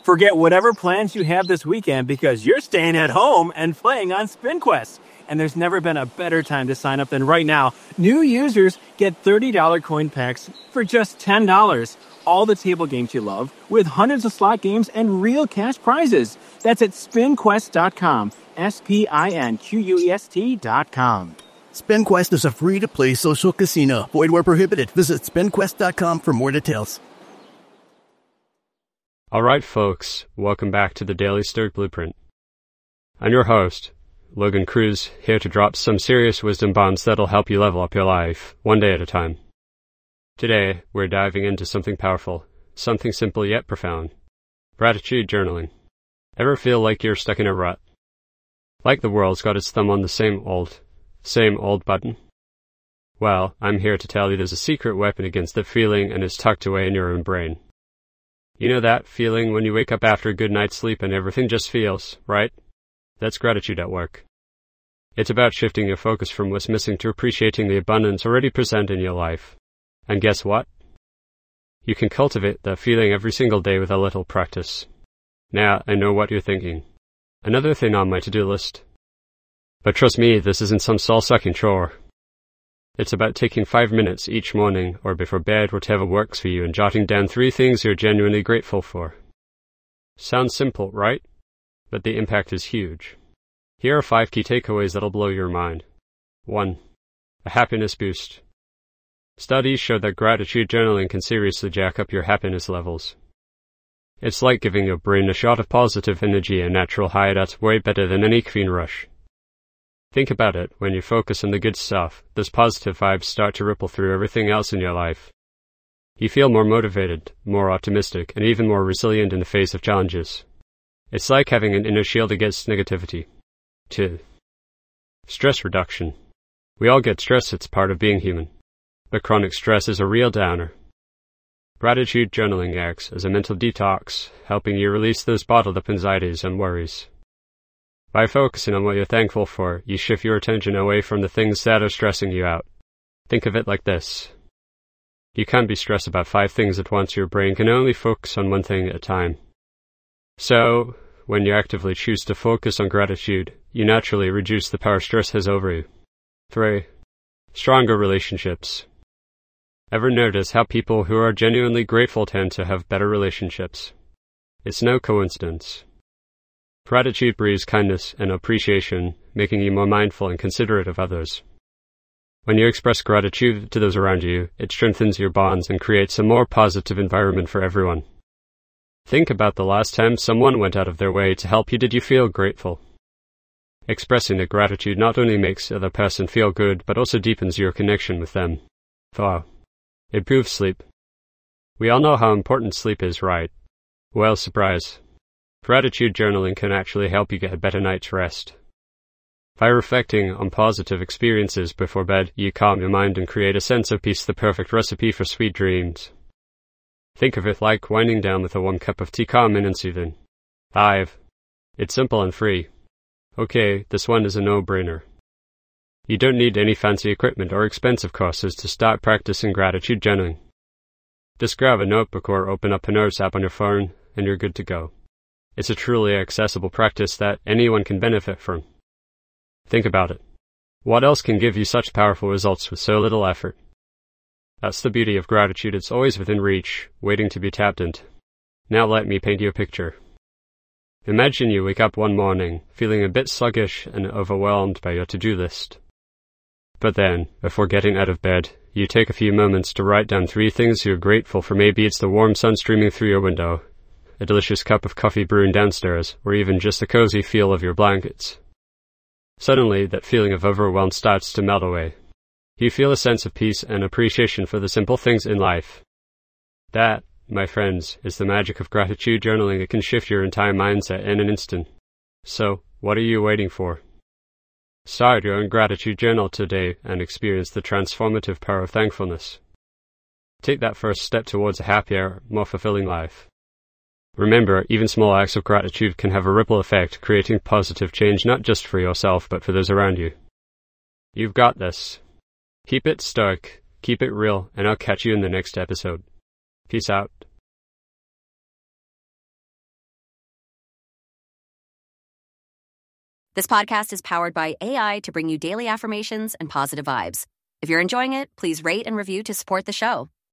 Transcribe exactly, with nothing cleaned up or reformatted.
Forget whatever plans you have this weekend because you're staying at home and playing on SpinQuest. And there's never been a better time to sign up than right now. New users get thirty dollars coin packs for just ten dollars. All the table games you love with hundreds of slot games and real cash prizes. That's at spin quest dot com. S P I N Q U E S T dot com. SpinQuest is a free-to-play social casino. Void where prohibited. Visit spin quest dot com for more details. Alright folks, welcome back to the Daily Stoic Blueprint. I'm your host, Logan Cruz, here to drop some serious wisdom bombs that'll help you level up your life, one day at a time. Today, we're diving into something powerful, something simple yet profound. Gratitude journaling. Ever feel like you're stuck in a rut? Like the world's got its thumb on the same old, same old button? Well, I'm here to tell you there's a secret weapon against that feeling and it's tucked away in your own brain. You know that feeling when you wake up after a good night's sleep and everything just feels, right? That's gratitude at work. It's about shifting your focus from what's missing to appreciating the abundance already present in your life. And guess what? You can cultivate that feeling every single day with a little practice. Now, I know what you're thinking. Another thing on my to-do list. But trust me, this isn't some soul-sucking chore. It's about taking five minutes each morning or before bed, whatever works for you, and jotting down three things you're genuinely grateful for. Sounds simple, right? But the impact is huge. Here are five key takeaways that'll blow your mind. One. A happiness boost. Studies show that gratitude journaling can seriously jack up your happiness levels. It's like giving your brain a shot of positive energy, a natural high that's way better than any caffeine rush. Think about it, when you focus on the good stuff, those positive vibes start to ripple through everything else in your life. You feel more motivated, more optimistic, and even more resilient in the face of challenges. It's like having an inner shield against negativity. Two. Stress reduction. We all get stress, it's part of being human. But chronic stress is a real downer. Gratitude journaling acts as a mental detox, helping you release those bottled up anxieties and worries. By focusing on what you're thankful for, you shift your attention away from the things that are stressing you out. Think of it like this. You can't be stressed about five things at once. Your brain can only focus on one thing at a time. So, when you actively choose to focus on gratitude, you naturally reduce the power stress has over you. Three. Stronger relationships. Ever notice how people who are genuinely grateful tend to have better relationships? It's no coincidence. Gratitude breeds kindness and appreciation, making you more mindful and considerate of others. When you express gratitude to those around you, it strengthens your bonds and creates a more positive environment for everyone. Think about the last time someone went out of their way to help you. Did you feel grateful? Expressing the gratitude not only makes the other person feel good, but also deepens your connection with them. Four. Improve sleep. We all know how important sleep is, right? Well, surprise. Gratitude journaling can actually help you get a better night's rest. By reflecting on positive experiences before bed, you calm your mind and create a sense of peace, the perfect recipe for sweet dreams. Think of it like winding down with a warm cup of tea, calming and soothing. Five. It's simple and free. Okay, this one is a no-brainer. You don't need any fancy equipment or expensive courses to start practicing gratitude journaling. Just grab a notebook or open up a notes app on your phone, and you're good to go. It's a truly accessible practice that anyone can benefit from. Think about it. What else can give you such powerful results with so little effort? That's the beauty of gratitude. It's always within reach, waiting to be tapped into. Now let me paint you a picture. Imagine you wake up one morning, feeling a bit sluggish and overwhelmed by your to-do list. But then, before getting out of bed, you take a few moments to write down three things you're grateful for. Maybe it's the warm sun streaming through your window, a delicious cup of coffee brewing downstairs, or even just the cozy feel of your blankets. Suddenly, that feeling of overwhelm starts to melt away. You feel a sense of peace and appreciation for the simple things in life. That, my friends, is the magic of gratitude journaling. It can shift your entire mindset in an instant. So, what are you waiting for? Start your own gratitude journal today and experience the transformative power of thankfulness. Take that first step towards a happier, more fulfilling life. Remember, even small acts of gratitude can have a ripple effect, creating positive change not just for yourself, but for those around you. You've got this. Keep it stoic, keep it real, and I'll catch you in the next episode. Peace out. This podcast is powered by A I to bring you daily affirmations and positive vibes. If you're enjoying it, please rate and review to support the show.